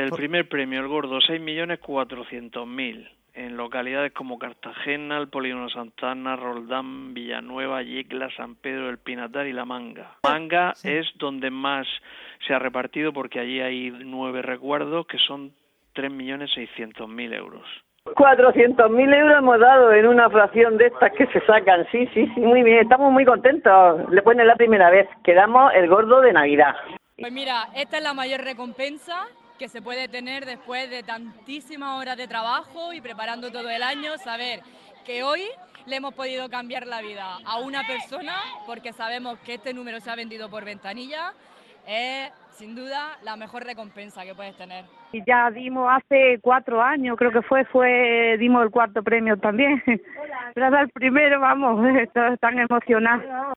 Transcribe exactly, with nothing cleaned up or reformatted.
el primer premio, el gordo, seis millones cuatrocientos mil, en localidades como Cartagena, el Polígono Santana, Roldán, Villanueva, Yecla, San Pedro del Pinatar y La Manga. Manga sí. Es donde más se ha repartido porque allí hay nueve resguardos que son tres millones seiscientos mil euros. cuatrocientos mil euros hemos dado en una fracción de estas que se sacan, sí, sí, sí, muy bien, estamos muy contentos. Le ponen la primera vez que damos el gordo de Navidad. Pues mira, esta es la mayor recompensa que se puede tener después de tantísimas horas de trabajo y preparando todo el año, saber que hoy le hemos podido cambiar la vida a una persona porque sabemos que este número se ha vendido por ventanilla, es sin duda la mejor recompensa que puedes tener. Y ya dimos hace cuatro años, creo que fue, fue dimos el cuarto premio también. Pero el primero, vamos, estoy tan emocionada.